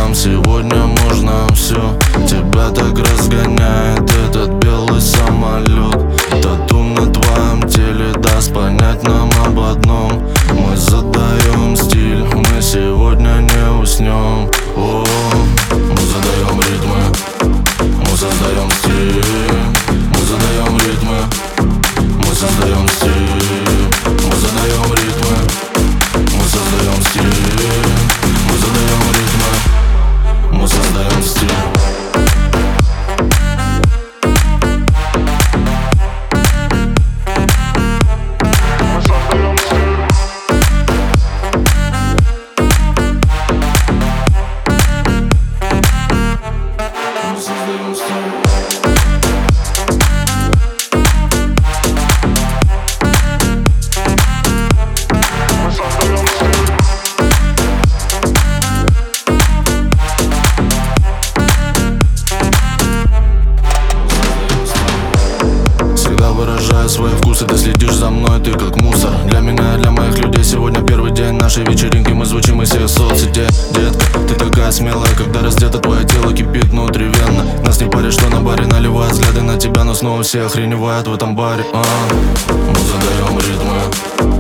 нам сегодня можно все. Тебя так разгоняет этот белый самолет. Тату на твоем теле даст понять нам об одном: мы задаем стиль, мы сегодня не уснем. Мы задаем ритмы, мы создаем стиль. Мы задаем ритмы, мы создаем стиль. Мы задаем ритмы, мы создаем стиль. Мы задаем ритмы, мы создаем стиль. Выражаю свои вкусы, ты следишь за мной, ты как мусор. Для меня, для моих людей сегодня первый день нашей вечеринки. Мы звучим из всех соцсетей. Детка, ты такая смелая, когда раздето твое тело кипит внутривенно. Нас не парит, что на баре наливают взгляды на тебя, но снова все охреневают в этом баре. Мы задаем ритмы,